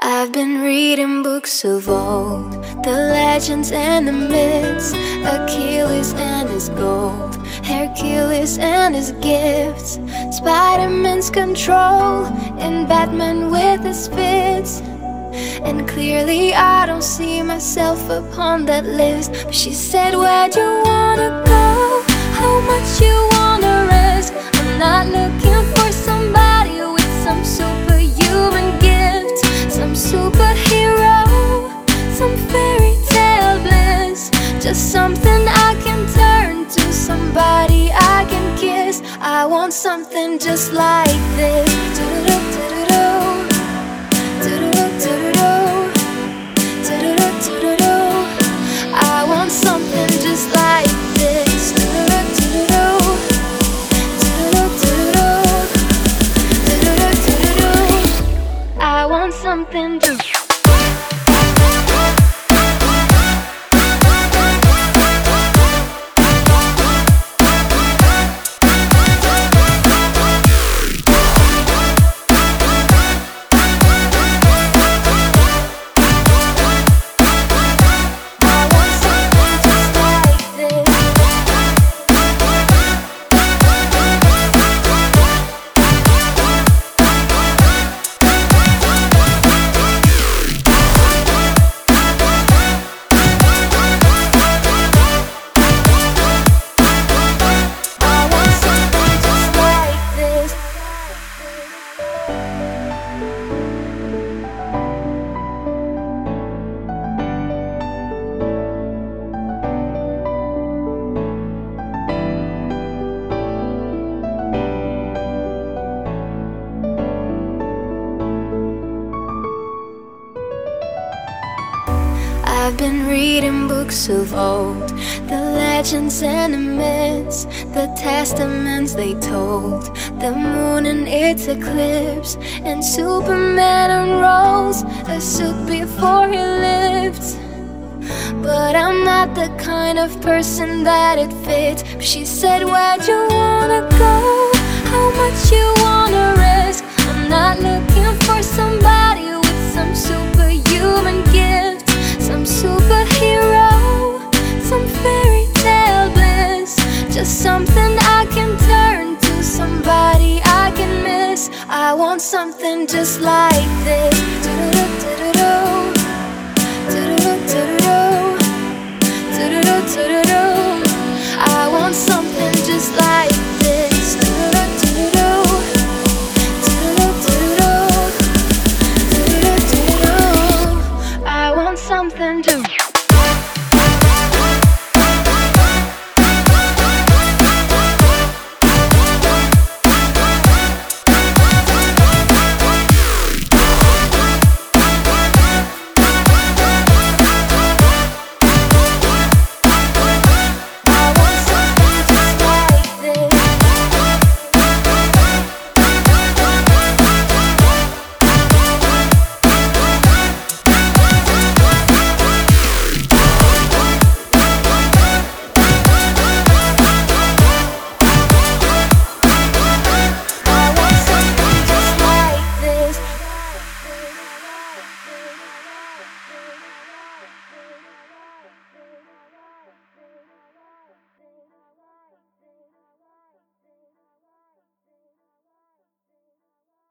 I've been reading books of old, the legends and the myths, Achilles and his gold, Hercules and his gifts, Spider-Man's control, and Batman with his fits. And clearly I don't see myself upon that list. But she said, where'd you wanna go? How much you wanna risk? I'm not looking for somebody with some superhuman gift, some superhero, some fairy tale bliss. Just something I can turn to, somebody I can kiss. I want something just like this. I want something just like this. I want something just I've been reading books of old, the legends and the myths, the testaments they told, the moon and its eclipse, and Superman unrolls a suit before he lived. But I'm not the kind of person that it fits. But she said, where'd you wanna go? How much you wanna risk? I'm not looking for somebody with some superhuman gift, some superhero, some fairy tale bliss. Just something I can turn to, somebody I can miss. I want something just like